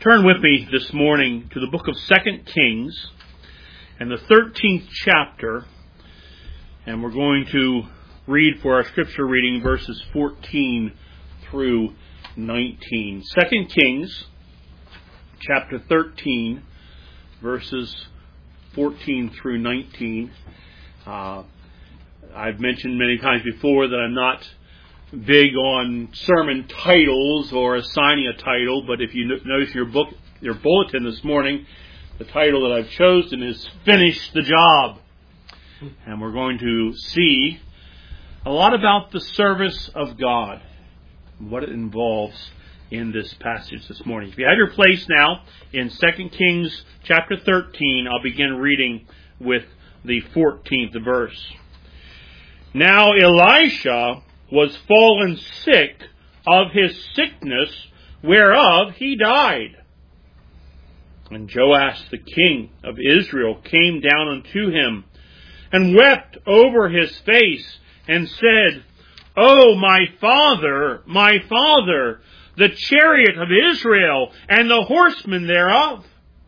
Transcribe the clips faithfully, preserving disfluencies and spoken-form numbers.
Turn with me this morning to the book of Second Kings and the thirteenth chapter, and we're going to read for our scripture reading verses fourteen through nineteen. Second Kings chapter thirteen, verses fourteen through nineteen. Uh, I've mentioned many times before that I'm not big on sermon titles or assigning a title, but if you notice your book, your bulletin this morning, the title that I've chosen is Finish the Job. And we're going to see a lot about the service of God and what it involves in this passage this morning. If you have your place now in Second Kings chapter thirteen, I'll begin reading with the fourteenth verse. Now Elisha was fallen sick of his sickness, whereof he died. And Joash the king of Israel came down unto him, and wept over his face, and said, O my father, my father, the chariot of Israel, and the horsemen thereof.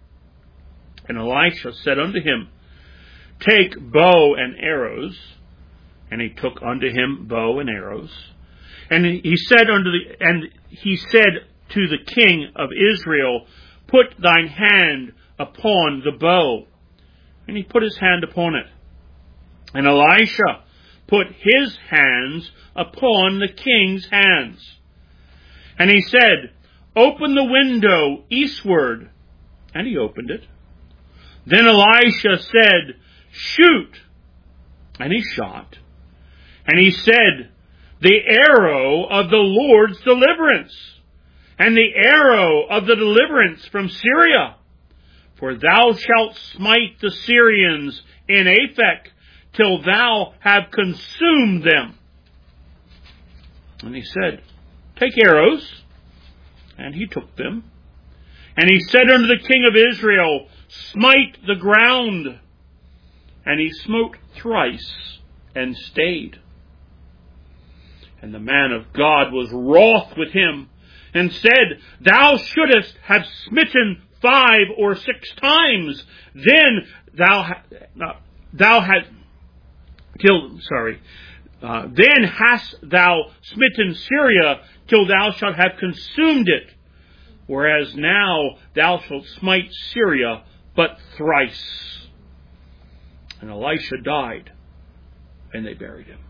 And Elisha said unto him, Take bow and arrows. And he took unto him bow and arrows. And he said unto the and he said to the king of Israel, Put thine hand upon the bow. And he put his hand upon it. And Elisha put his hands upon the king's hands. And he said, Open the window eastward. And he opened it. Then Elisha said, Shoot. And he shot. And he said, The arrow of the Lord's deliverance, and the arrow of the deliverance from Syria. For thou shalt smite the Syrians in Aphek, till thou have consumed them. And he said, Take arrows. And he took them. And he said unto the king of Israel, Smite the ground. And he smote thrice, and stayed. And the man of God was wroth with him, and said, Thou shouldest have smitten five or six times. Then thou ha- uh, thou had till sorry. Uh, then hast thou smitten Syria till thou shalt have consumed it. Whereas now thou shalt smite Syria but thrice. And Elisha died, and they buried him.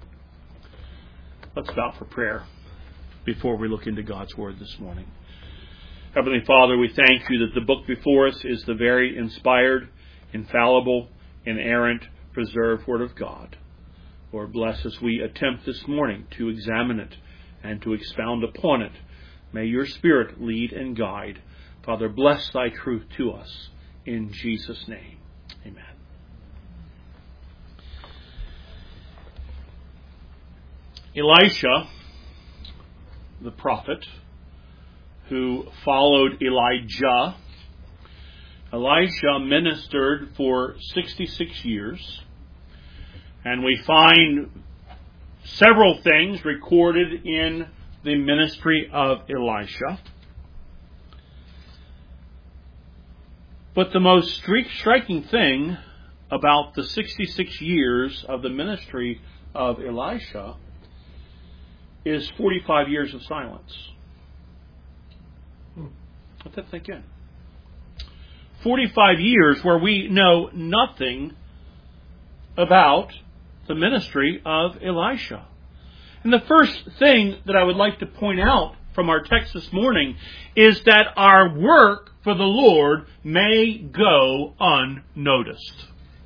Let's bow for prayer before we look into God's Word this morning. Heavenly Father, we thank you that the book before us is the very inspired, infallible, inerrant, preserved Word of God. Lord, bless as we attempt this morning to examine it and to expound upon it. May your Spirit lead and guide. Father, bless thy truth to us. In Jesus' name, amen. Elisha, the prophet, who followed Elijah, Elisha ministered for sixty-six years, and we find several things recorded in the ministry of Elisha. But the most striking thing about the sixty-six years of the ministry of Elisha is forty-five years of silence. Let that think in. forty-five years where we know nothing about the ministry of Elisha. And the first thing that I would like to point out from our text this morning is that our work for the Lord may go unnoticed.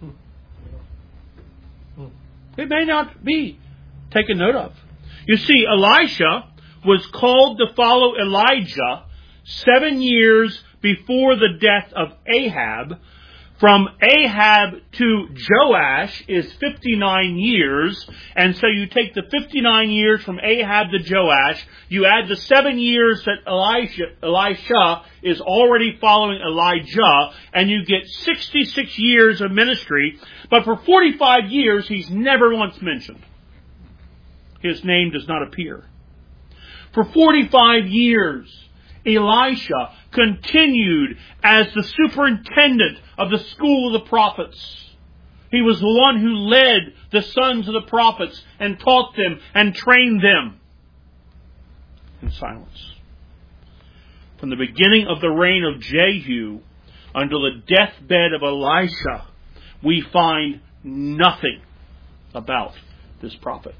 It may not be taken note of. You see, Elisha was called to follow Elijah seven years before the death of Ahab. From Ahab to Joash is fifty-nine years. And so you take the fifty-nine years from Ahab to Joash. You add the seven years that Elisha, Elisha is already following Elijah. And you get sixty-six years of ministry. But for forty-five years, he's never once mentioned. His name does not appear. For forty-five years, Elisha continued as the superintendent of the school of the prophets. He was the one who led the sons of the prophets and taught them and trained them in silence. From the beginning of the reign of Jehu until the deathbed of Elisha, we find nothing about this prophet.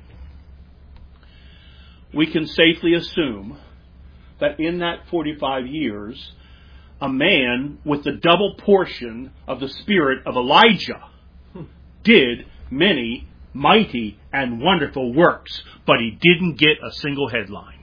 We can safely assume that in that forty-five years, a man with the double portion of the spirit of Elijah did many mighty and wonderful works, but he didn't get a single headline.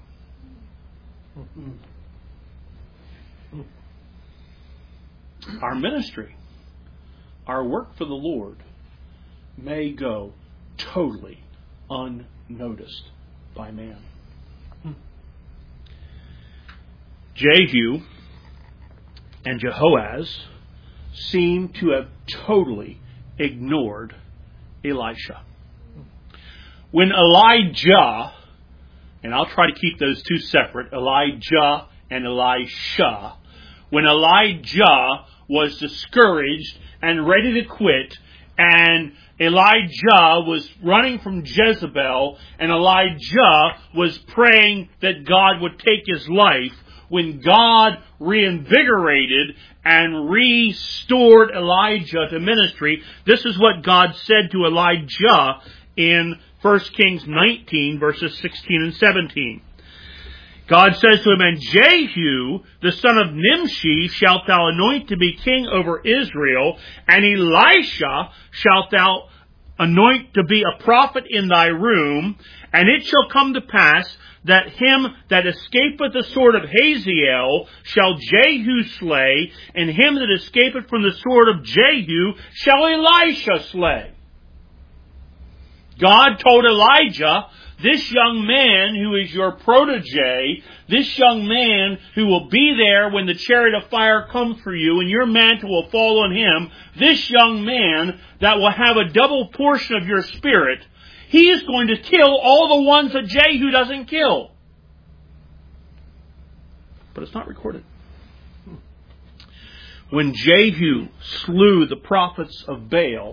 Our ministry, our work for the Lord, may go totally unnoticed by man. Jehu and Jehoaz seem to have totally ignored Elisha. When Elijah, and I'll try to keep those two separate, Elijah and Elisha, when Elijah was discouraged and ready to quit, and Elijah was running from Jezebel, and Elijah was praying that God would take his life, when God reinvigorated and restored Elijah to ministry, this is what God said to Elijah in First Kings nineteen, verses sixteen and seventeen. God says to him, "And Jehu, the son of Nimshi, shalt thou anoint to be king over Israel, and Elisha shalt thou anoint to be a prophet in thy room, and it shall come to pass that him that escapeth the sword of Hazael shall Jehu slay, and him that escapeth from the sword of Jehu shall Elisha slay." God told Elijah, this young man who is your protege, this young man who will be there when the chariot of fire comes for you and your mantle will fall on him, this young man that will have a double portion of your spirit, he is going to kill all the ones that Jehu doesn't kill. But it's not recorded. When Jehu slew the prophets of Baal,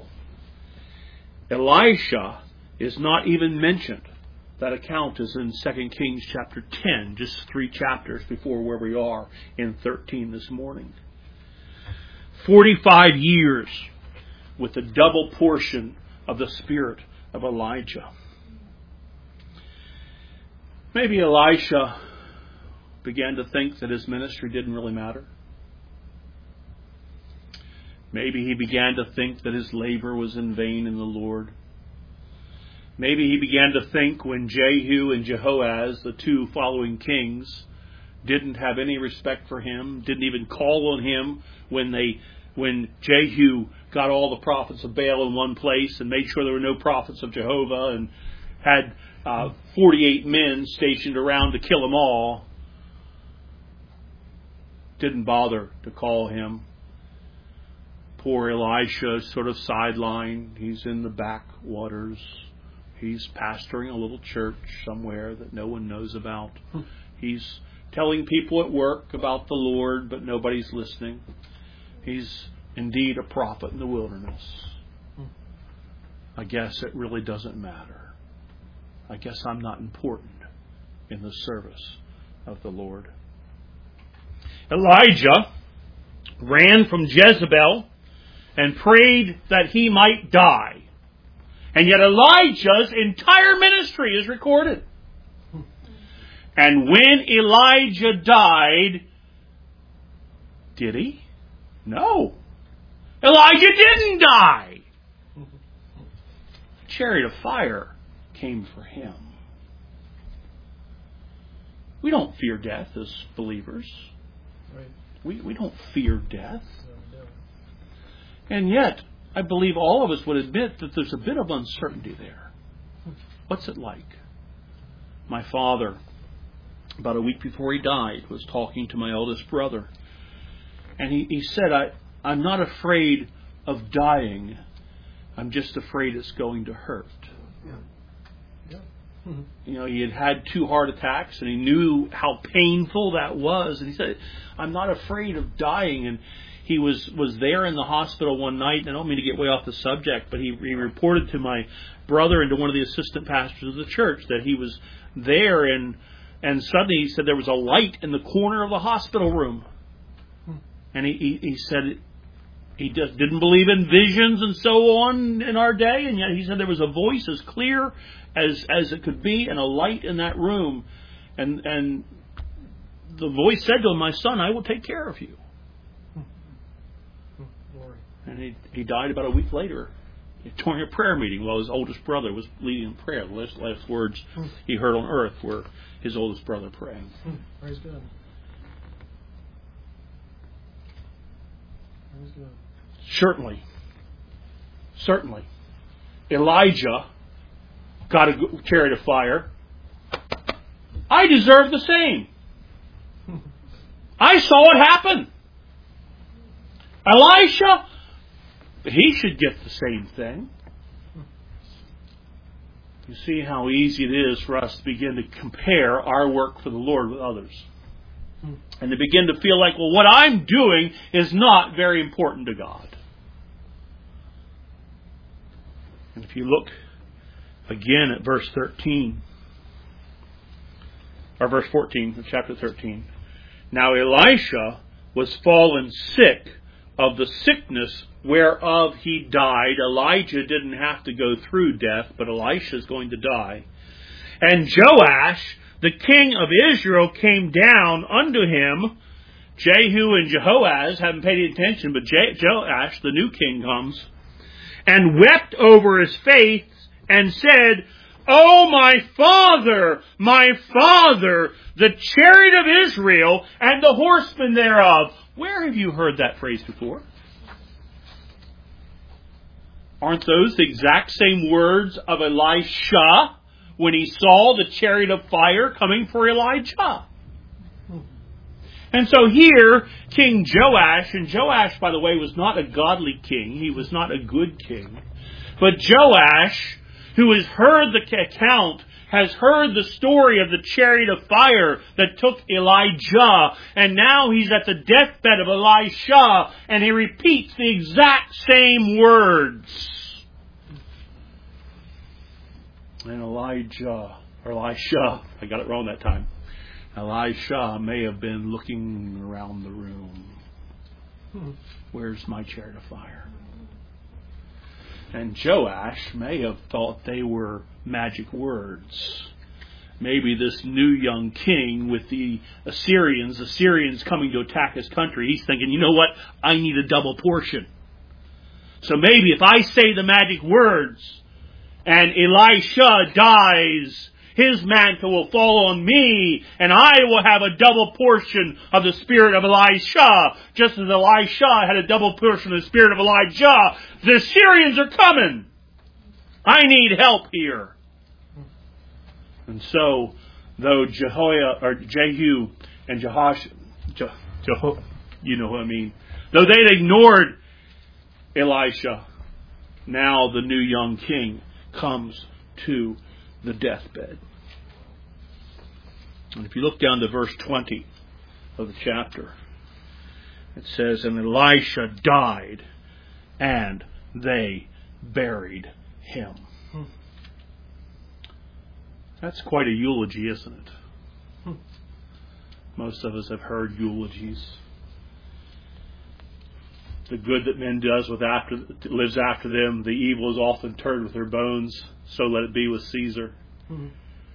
Elisha is not even mentioned. That account is in Second Kings chapter ten, just three chapters before where we are in thirteen this morning. Forty-five years with the double portion of the spirit of Elijah. Maybe Elisha began to think that his ministry didn't really matter. Maybe he began to think that his labor was in vain in the Lord. Maybe he began to think when Jehu and Jehoaz, the two following kings, didn't have any respect for him, didn't even call on him when they, when Jehu got all the prophets of Baal in one place and made sure there were no prophets of Jehovah and had uh, forty-eight men stationed around to kill them all, didn't bother to call him. Poor Elisha is sort of sidelined. He's in the backwaters. He's pastoring a little church somewhere that no one knows about. He's telling people at work about the Lord, but nobody's listening. He's indeed a prophet in the wilderness. I guess it really doesn't matter. I guess I'm not important in the service of the Lord. Elijah ran from Jezebel and prayed that he might die. And yet Elijah's entire ministry is recorded. And when Elijah died, did he? No. Elijah didn't die. A chariot of fire came for him. We don't fear death as believers. Right. We, we don't fear death. No, no. And yet, I believe all of us would admit that there's a bit of uncertainty there. What's it like? My father, about a week before he died, was talking to my eldest brother. And he, he said, I, I'm not afraid of dying. I'm just afraid it's going to hurt. Yeah. Yeah. You know, he had had two heart attacks, and he knew how painful that was. And he said, I'm not afraid of dying. And he was, was there in the hospital one night, and I don't mean to get way off the subject, but he, he reported to my brother and to one of the assistant pastors of the church that he was there, and and suddenly he said there was a light in the corner of the hospital room. And he, he, he said he just didn't believe in visions and so on in our day, and yet he said there was a voice as clear as as it could be and a light in that room. And and the voice said to him, my son, I will take care of you. And he, he died about a week later during a prayer meeting while his oldest brother was leading in prayer. The last, last words he heard on earth were his oldest brother praying. Praise God. Praise God. Certainly. Certainly. Elijah got a chariot of fire. I deserve the same. I saw it happen. Elisha, he should get the same thing. You see how easy it is for us to begin to compare our work for the Lord with others. And to begin to feel like, well, what I'm doing is not very important to God. And if you look again at verse thirteen, or verse fourteen of chapter thirteen. Now Elisha was fallen sick of the sickness whereof he died. Elijah didn't have to go through death, but Elisha is going to die. And Joash, the king of Israel, came down unto him. Jehu and Jehoaz haven't paid any attention, but Joash, the new king, comes and wept over his face and said, O my father, my father, the chariot of Israel and the horsemen thereof. Where have you heard that phrase before? Aren't those the exact same words of Elisha when he saw the chariot of fire coming for Elijah? And so here, King Joash, and Joash, by the way, was not a godly king. He was not a good king. But Joash, who has heard the account, has heard the story of the chariot of fire that took Elijah, and now he's at the deathbed of Elisha, and he repeats the exact same words. And Elijah, or Elisha, I got it wrong that time. Elisha may have been looking around the room. Where's my chariot of fire? And Joash may have thought they were magic words. Maybe this new young king with the Assyrians, Assyrians coming to attack his country, he's thinking, you know what? I need a double portion. So maybe if I say the magic words and Elisha dies, his mantle will fall on me, and I will have a double portion of the spirit of Elisha, just as Elisha had a double portion of the spirit of Elijah. The Assyrians are coming. I need help here. And so, though Jehoiah or Jehu and Jehosh, Je, Jeho, you know what I mean, though they ignored Elisha, now the new young king comes to the deathbed. And if you look down to verse twenty of the chapter, it says, and Elisha died, and they buried him. Hmm. That's quite a eulogy, isn't it? Hmm. Most of us have heard eulogies. The good that men does with after lives after them, the evil is often turned with their bones. So let it be with Caesar. Mm-hmm.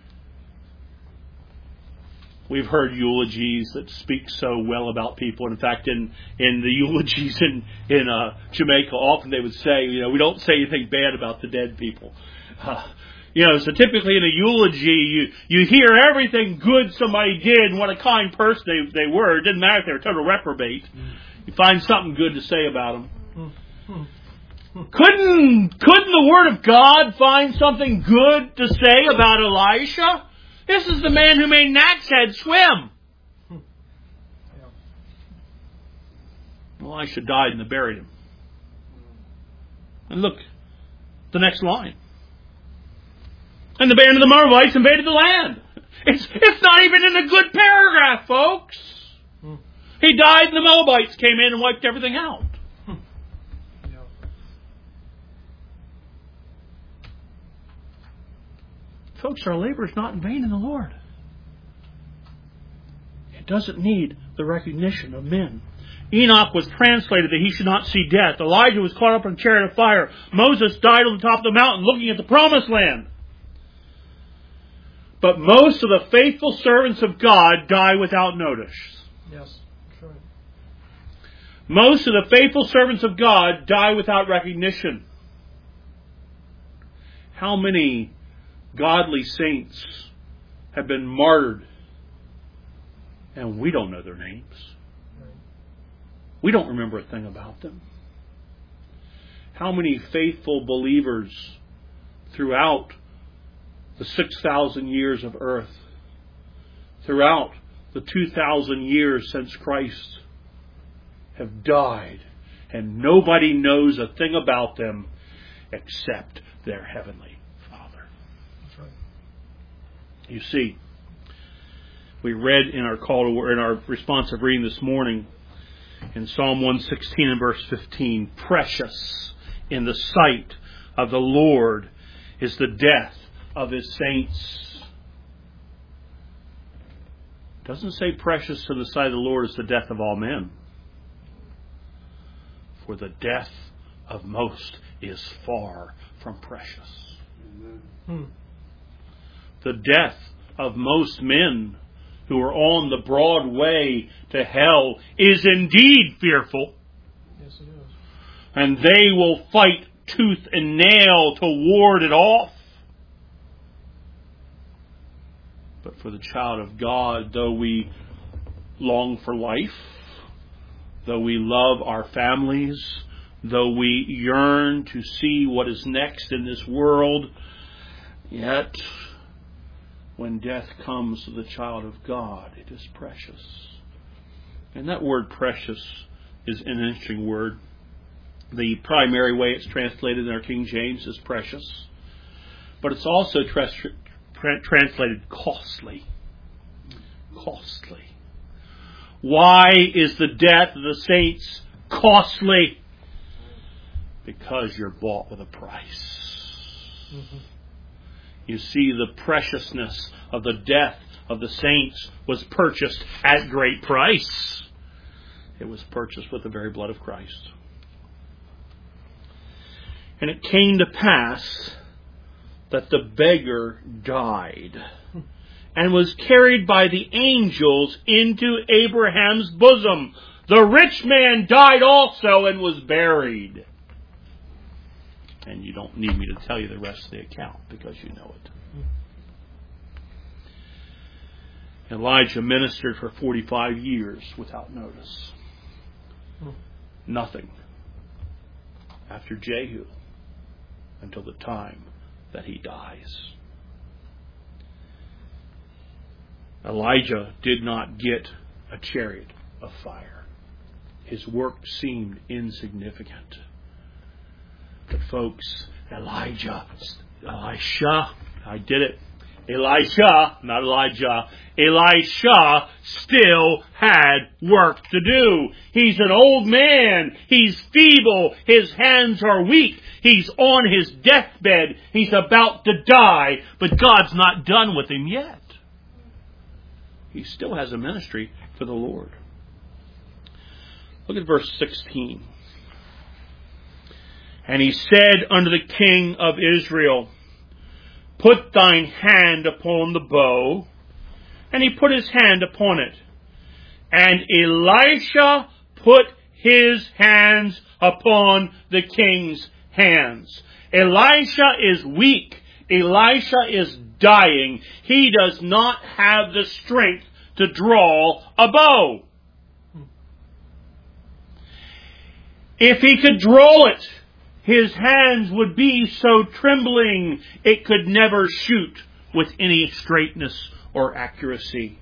We've heard eulogies that speak so well about people. In fact, in, in the eulogies in in uh, Jamaica, often they would say, you know, we don't say anything bad about the dead people. Uh, you know, so typically in a eulogy, you you hear everything good somebody did and what a kind person they they were. It didn't matter if they were a total reprobate. Mm-hmm. You find something good to say about them. Mm-hmm. Couldn't, couldn't the Word of God find something good to say about Elisha? This is the man who made Gnat's head swim. Hmm. Yeah. Elisha died and they buried him. And look, the next line. And the band of the Moabites invaded the land. It's, it's not even in a good paragraph, folks. Hmm. He died and the Moabites came in and wiped everything out. Hmm. Yeah. Folks, our labor is not in vain in the Lord. It doesn't need the recognition of men. Enoch was translated that he should not see death. Elijah was caught up in a chariot of fire. Moses died on the top of the mountain looking at the promised land. But most of the faithful servants of God die without notice. Yes, that's right. Most of the faithful servants of God die without recognition. How many godly saints have been martyred and we don't know their names? We don't remember a thing about them. How many faithful believers throughout the six thousand years of earth, throughout the two thousand years since Christ, have died and nobody knows a thing about them except their Heavenly Father. That's right. You see, we read in our call to in our responsive reading this morning in Psalm one sixteen and verse fifteen, precious in the sight of the Lord is the death of His saints. It doesn't say precious to the sight of the Lord is the death of all men. For the death of most is far from precious. Hmm. The death of most men who are on the broad way to hell is indeed fearful. Yes, it is. And they will fight tooth and nail to ward it off. But for the child of God, though we long for life, though we love our families, though we yearn to see what is next in this world, yet when death comes to the child of God, it is precious. And that word precious is an interesting word. The primary way it's translated in our King James is precious. But it's also tra- tra- translated costly. Costly. Why is the death of the saints costly? Because you're bought with a price. Mm-hmm. You see, the preciousness of the death of the saints was purchased at great price. It was purchased with the very blood of Christ. And it came to pass that the beggar died and was carried by the angels into Abraham's bosom. The rich man died also and was buried. And you don't need me to tell you the rest of the account because you know it. Elijah ministered for forty-five years without notice. Nothing after Jehu until the time that he dies. Elijah did not get a chariot of fire. His work seemed insignificant. But folks, Elijah, Elisha, I did it. Elisha, not Elijah, Elisha still had work to do. He's an old man. He's feeble. His hands are weak. He's on his deathbed. He's about to die. But God's not done with him yet. He still has a ministry for the Lord. Look at verse sixteen. And he said unto the king of Israel, put thine hand upon the bow. And he put his hand upon it. And Elisha put his hands upon the king's hands. Elisha is weak. Elisha is dying. He does not have the strength to draw a bow. If he could draw it, his hands would be so trembling it could never shoot with any straightness or accuracy.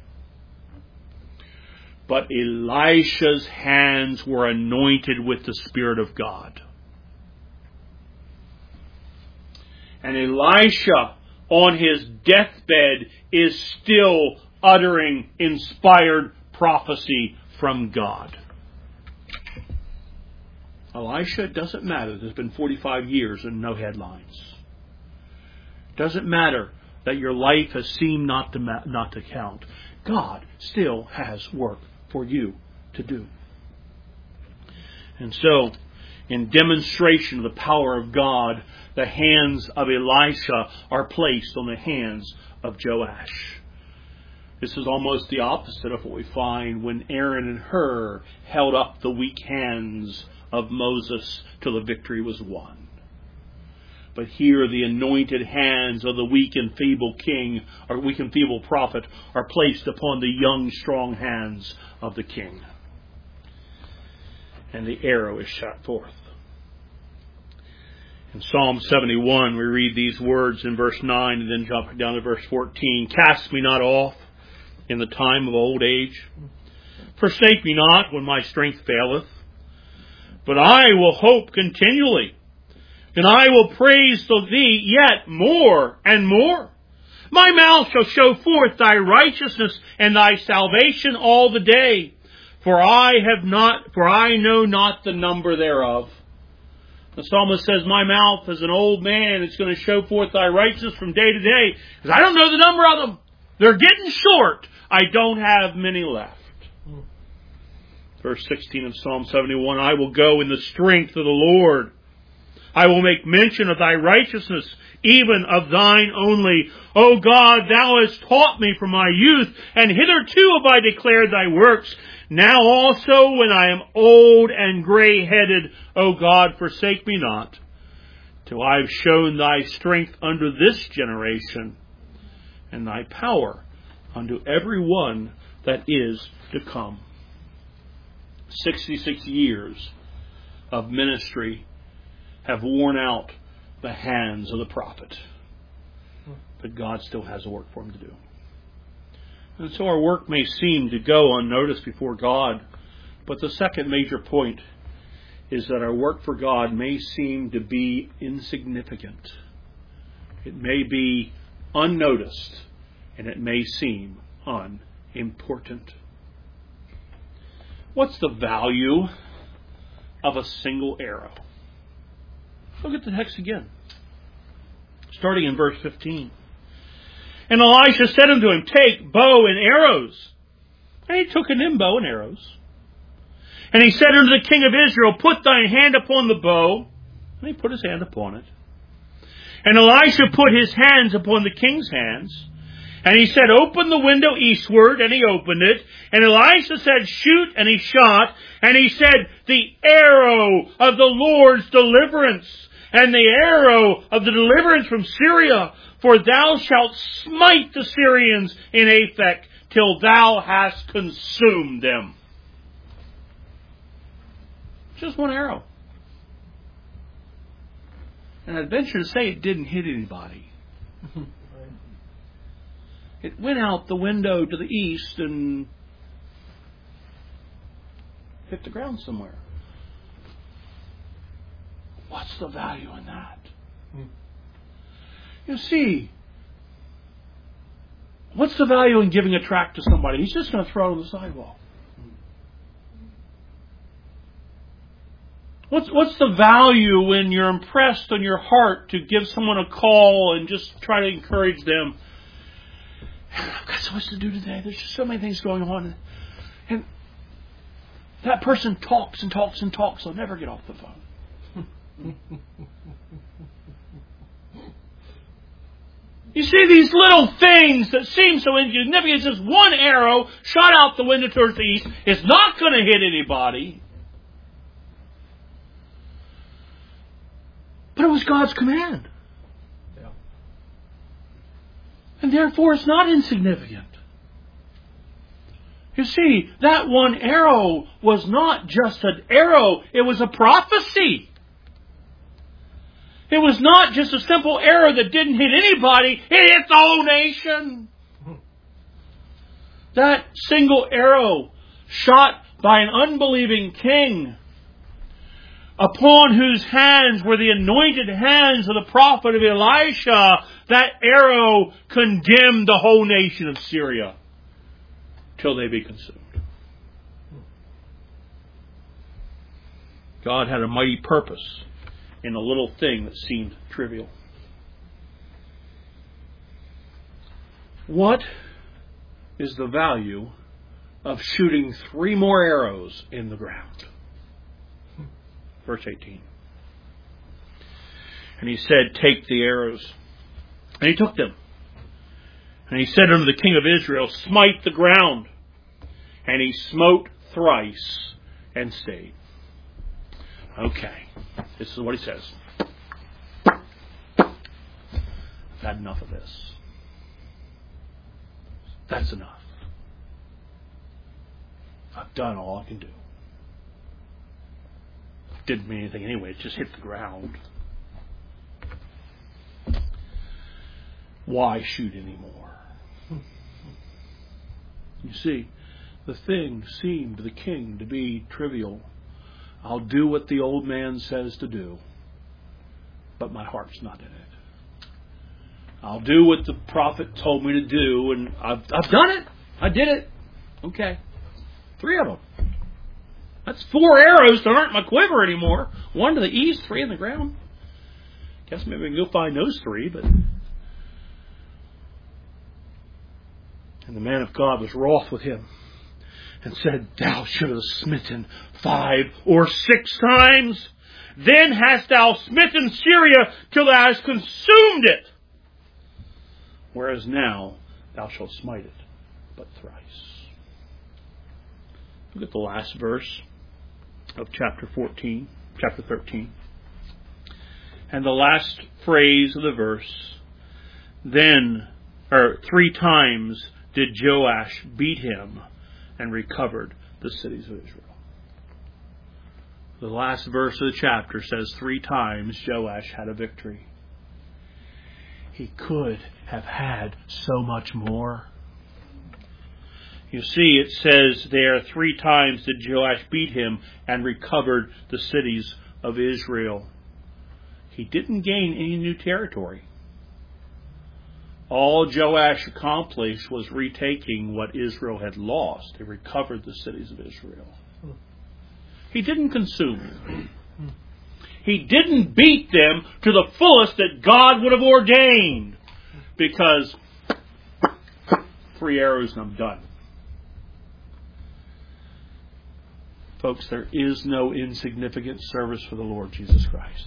But Elisha's hands were anointed with the Spirit of God. And Elisha on his deathbed is still uttering inspired prophecy from God. Elisha, it doesn't matter. There's been forty-five years and no headlines. Doesn't matter that your life has seemed not to, ma- not to count. God still has work for you to do. And so, in demonstration of the power of God, the hands of Elisha are placed on the hands of Joash. This is almost the opposite of what we find when Aaron and Hur held up the weak hands of Moses till the victory was won. But here the anointed hands of the weak and feeble king, or weak and feeble prophet, are placed upon the young, strong hands of the king. And the arrow is shot forth. In Psalm seventy-one, we read these words in verse nine and then jump down to verse fourteen. Cast me not off in the time of old age. Forsake me not when my strength faileth. But I will hope continually, and I will praise thee yet more and more. My mouth shall show forth thy righteousness and thy salvation all the day. For I have not, for I know not the number thereof. The psalmist says, my mouth as an old man, it's going to show forth thy righteousness from day to day, because I don't know the number of them. They're getting short. I don't have many left. Verse sixteen of Psalm seventy-one, I will go in the strength of the Lord. I will make mention of thy righteousness, even of thine only. O God, thou hast taught me from my youth, and hitherto have I declared thy works. Now also, when I am old and grey-headed, O God, forsake me not, till I have shown thy strength unto this generation, and thy power unto every one that is to come. Sixty-six years of ministry have worn out the hands of the prophet. But God still has a work for him to do. And so our work may seem to go unnoticed before God. But the second major point is that our work for God may seem to be insignificant. It may be unnoticed, and it may seem unimportant. What's the value of a single arrow? Look at the text again. Starting in verse fifteen. And Elisha said unto him, take bow and arrows. And he took an bow and arrows. And he said unto the king of Israel, put thine hand upon the bow. And he put his hand upon it. And Elisha put his hands upon the king's hands. And he said, open the window eastward, and he opened it. And Elisha said, shoot, and he shot. And he said, the arrow of the Lord's deliverance, and the arrow of the deliverance from Syria. For thou shalt smite the Syrians in Aphek, till thou hast consumed them. Just one arrow. And I'd venture to say it didn't hit anybody. It went out the window to the east and hit the ground somewhere. What's the value in that? Hmm. You see, what's the value in giving a tract to somebody? He's just going to throw it on the sidewalk. What's what's the value when you're impressed on your heart to give someone a call and just try to encourage them? I've got so much to do today. There's just so many things going on. And that person talks and talks and talks. They'll never get off the phone. You see, these little things that seem so insignificant. It's just one arrow shot out the window towards the east. It's not going to hit anybody. But it was God's command. And therefore it's not insignificant. You see, that one arrow was not just an arrow, it was a prophecy. It was not just a simple arrow that didn't hit anybody, it hit the whole nation. That single arrow shot by an unbelieving king upon whose hands were the anointed hands of the prophet of Elisha, that arrow condemned the whole nation of Syria till they be consumed. God had a mighty purpose in a little thing that seemed trivial. What is the value of shooting three more arrows in the ground? Verse eighteen. And he said, take the arrows. And he took them. And he said unto the king of Israel, smite the ground. And he smote thrice and stayed. Okay. This is what he says. I've had enough of this. That's enough. I've done all I can do. Didn't mean anything anyway. It just hit the ground. Why shoot anymore? You see, the thing seemed to the king to be trivial. I'll do what the old man says to do, but my heart's not in it. I'll do what the prophet told me to do, and I've, I've done it. I did it. Okay. Three of them. That's four arrows that aren't in my quiver anymore. One to the east, three in the ground. Guess maybe we can go find those three, but... And the man of God was wroth with him and said, thou should have smitten five or six times. Then hast thou smitten Syria till thou hast consumed it. Whereas now thou shalt smite it but thrice. Look at the last verse of chapter fourteen, chapter thirteen. And the last phrase of the verse, then, or three times did Joash beat him and recovered the cities of Israel. The last verse of the chapter says three times Joash had a victory. He could have had so much more. You see, it says there three times did Joash beat him and recovered the cities of Israel. He didn't gain any new territory. All Joash accomplished was retaking what Israel had lost. He recovered the cities of Israel. He didn't consume them. He didn't beat them to the fullest that God would have ordained. Because three arrows and I'm done. Folks, there is no insignificant service for the Lord Jesus Christ.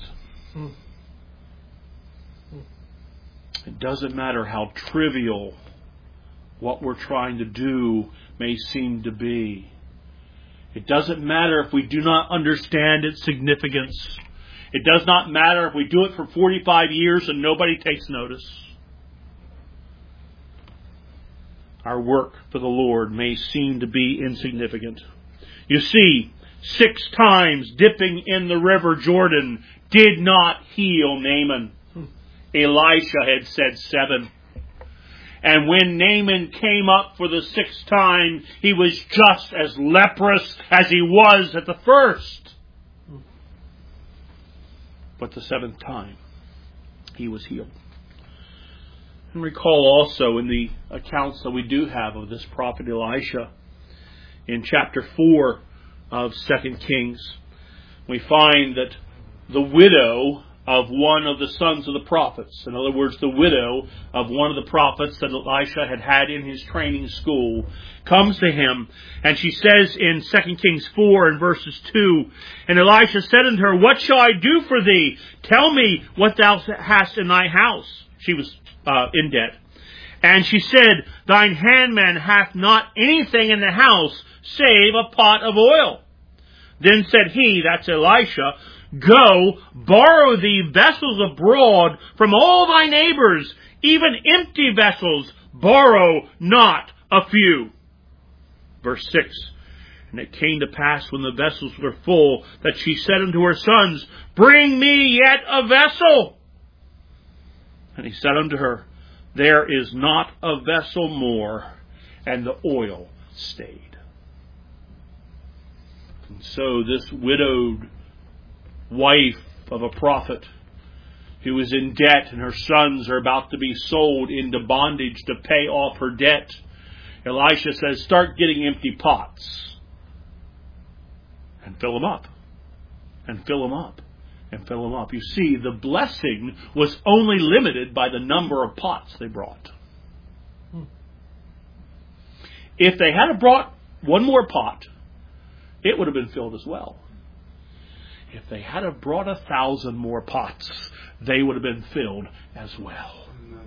It doesn't matter how trivial what we're trying to do may seem to be. It doesn't matter if we do not understand its significance. It does not matter if we do it for forty-five years and nobody takes notice. Our work for the Lord may seem to be insignificant. You see, six times dipping in the river Jordan did not heal Naaman. Elisha had said seven. And when Naaman came up for the sixth time, he was just as leprous as he was at the first. But the seventh time, he was healed. And recall also in the accounts that we do have of this prophet Elisha, in chapter four of Second Kings, we find that the widow of one of the sons of the prophets, in other words, the widow of one of the prophets that Elisha had had in his training school, comes to him, and she says in Second Kings four and verses two, and Elisha said unto her, what shall I do for thee? Tell me what thou hast in thy house. She was uh, in debt. And she said, thine handmaid hath not anything in the house save a pot of oil. Then said he, that's Elisha, go, borrow thee vessels abroad from all thy neighbors, even empty vessels, borrow not a few. Verse six, and it came to pass when the vessels were full, that she said unto her sons, bring me yet a vessel. And he said unto her, there is not a vessel more, and the oil stayed. And so this widowed wife of a prophet who is in debt, and her sons are about to be sold into bondage to pay off her debt. Elisha says, start getting empty pots and fill them up and fill them up and fill them up. You see, the blessing was only limited by the number of pots they brought. Hmm. If they had brought one more pot, it would have been filled as well. If they had have brought a thousand more pots, they would have been filled as well. Amen.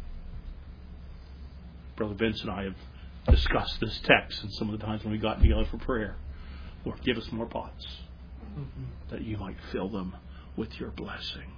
Brother Vince and I have discussed this text and some of the times when we got together for prayer. Lord, give us more pots mm-hmm. that you might fill them with your blessing.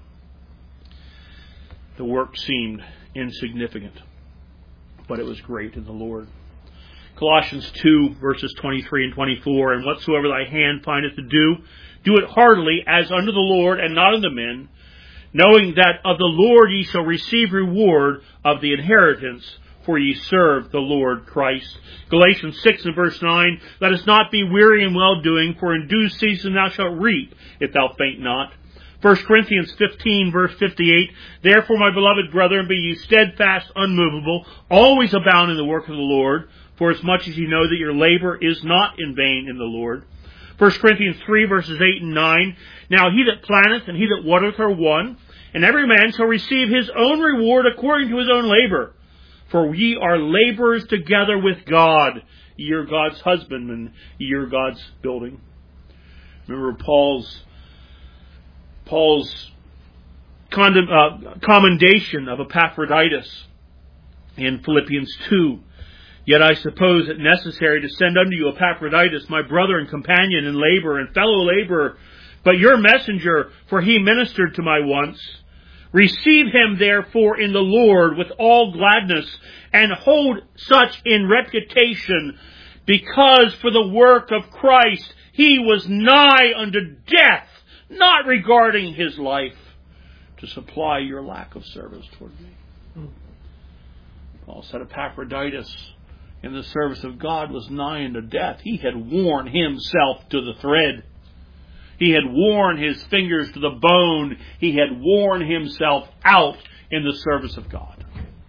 The work seemed insignificant, but it was great in the Lord. Colossians two, verses twenty-three and twenty-four, and whatsoever thy hand findeth to do, do it heartily as unto the Lord and not unto men, knowing that of the Lord ye shall receive reward of the inheritance, for ye serve the Lord Christ. Galatians six and verse nine, let us not be weary in well-doing, for in due season thou shalt reap, if thou faint not. First Corinthians fifteen, verse fifty-eight, therefore, my beloved brethren, be ye steadfast, unmovable, always abound in the work of the Lord, for as much as ye know that your labor is not in vain in the Lord. First Corinthians three, verses eight and nine, now he that planteth and he that watereth are one, and every man shall receive his own reward according to his own labor. For ye are laborers together with God. Ye are God's husbandmen, ye are God's building. Remember Paul's Paul's condem, uh, commendation of Epaphroditus in Philippians two. Yet I suppose it necessary to send unto you Epaphroditus, my brother and companion in labor and fellow laborer, but your messenger, for he ministered to my wants. Receive him therefore in the Lord with all gladness, and hold such in reputation, because for the work of Christ he was nigh unto death, not regarding his life, to supply your lack of service toward me. Hmm. Paul said Epaphroditus in the service of God was nigh unto death. He had worn himself to the thread. He had worn his fingers to the bone. He had worn himself out in the service of God.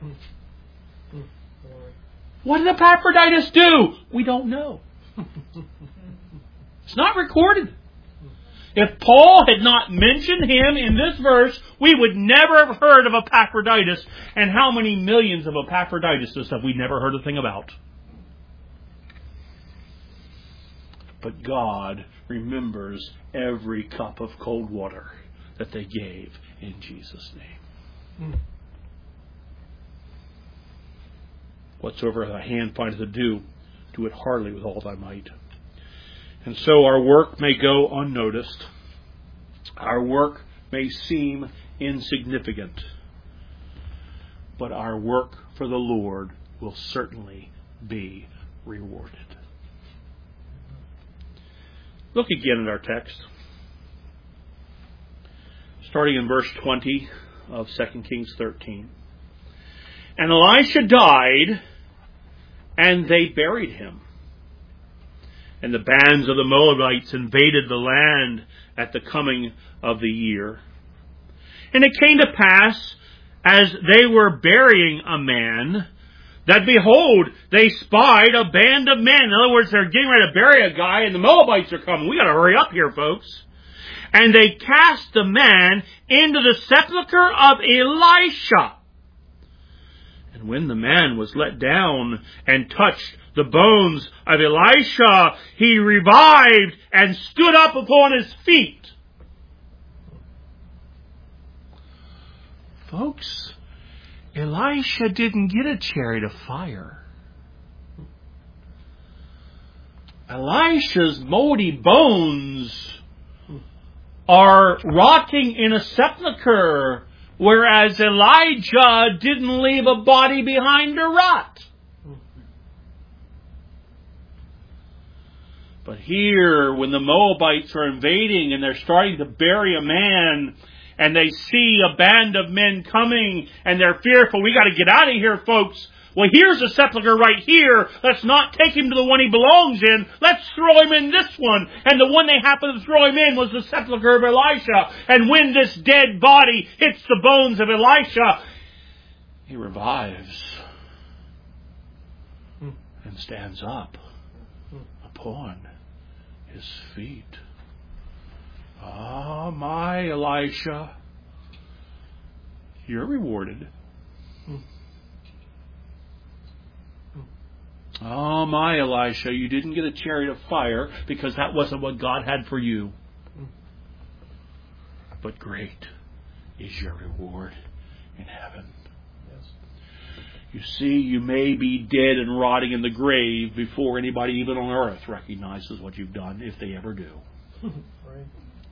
What did Epaphroditus do? We don't know. It's not recorded. If Paul had not mentioned him in this verse, we would never have heard of Epaphroditus. And how many millions of Epaphroditus have we never heard a thing about? But God remembers every cup of cold water that they gave in Jesus' name. Mm. Whatsoever thy hand findeth to do, do it heartily with all thy might. And so our work may go unnoticed. Our work may seem insignificant. But our work for the Lord will certainly be rewarded. Look again at our text. Starting in verse twenty of Second Kings thirteen. And Elisha died, and they buried him. And the bands of the Moabites invaded the land at the coming of the year. And it came to pass, as they were burying a man, that behold, they spied a band of men. In other words, they're getting ready to bury a guy, and the Moabites are coming. We got to hurry up here, folks. And they cast the man into the sepulchre of Elisha. And when the man was let down and touched the bones of Elisha, he revived and stood up upon his feet. Folks, Elisha didn't get a chariot of fire. Elisha's moldy bones are rotting in a sepulchre, whereas Elijah didn't leave a body behind to rot. But here, when the Moabites are invading and they're starting to bury a man, and they see a band of men coming, and they're fearful, we got to get out of here, folks. Well, here's a sepulcher right here. Let's not take him to the one he belongs in. Let's throw him in this one. And the one they happened to throw him in was the sepulcher of Elisha. And when this dead body hits the bones of Elisha, he revives and stands up upon his feet. Ah, my Elisha, you're rewarded. Oh, my Elisha, you didn't get a chariot of fire because that wasn't what God had for you. But great is your reward in heaven. Yes. You see, you may be dead and rotting in the grave before anybody even on earth recognizes what you've done, if they ever do. Right.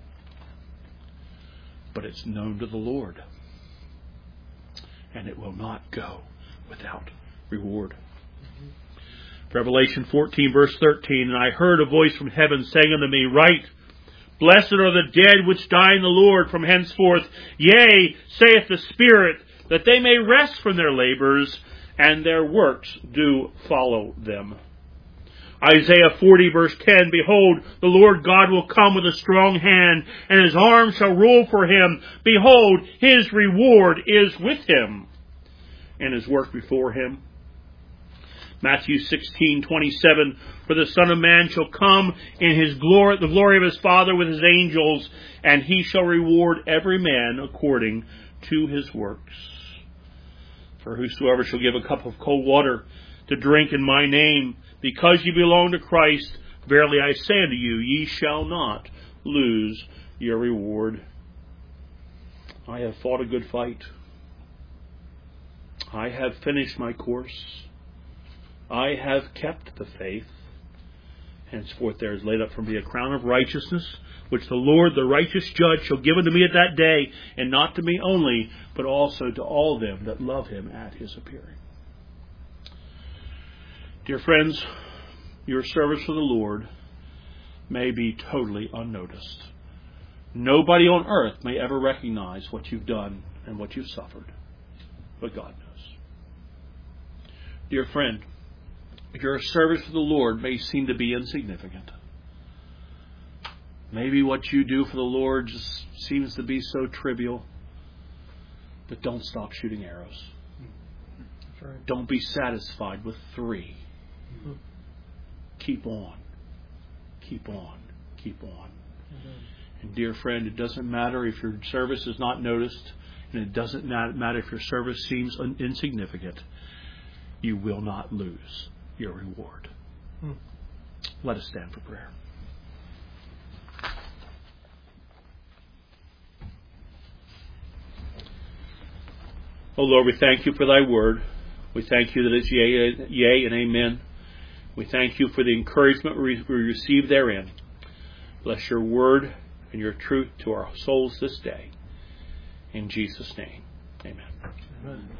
But it's known to the Lord. And it will not go without reward. Revelation fourteen, verse thirteen, and I heard a voice from heaven saying unto me, Write, Blessed are the dead which die in the Lord from henceforth. Yea, saith the Spirit, that they may rest from their labors, and their works do follow them. Isaiah forty, verse ten, Behold, the Lord God will come with a strong hand, and his arm shall rule for him. Behold, his reward is with him, and his work before him. Matthew sixteen, twenty-seven, For the Son of Man shall come in his glory, the glory of his Father with his angels, and he shall reward every man according to his works. For whosoever shall give a cup of cold water to drink in my name, because ye belong to Christ, verily I say unto you, ye shall not lose your reward. I have fought a good fight. I have finished my course. I have kept the faith. Henceforth there is laid up for me a crown of righteousness, which the Lord, the righteous judge, shall give unto me at that day, and not to me only, but also to all them that love him at his appearing. Dear friends, your service for the Lord may be totally unnoticed. Nobody on earth may ever recognize what you've done and what you've suffered, but God knows. Dear friend, your service for the Lord may seem to be insignificant. Maybe what you do for the Lord just seems to be so trivial. But don't stop shooting arrows. That's right. Don't be satisfied with three. Mm-hmm. Keep on. Keep on. Keep on. Mm-hmm. And dear friend, it doesn't matter if your service is not noticed, and it doesn't matter if your service seems insignificant. You will not lose your reward. Hmm. Let us stand for prayer. Oh Lord, we thank you for thy word. We thank you that it's yea, yea and amen. We thank you for the encouragement we receive therein. Bless your word and your truth to our souls this day. In Jesus' name, amen. Amen.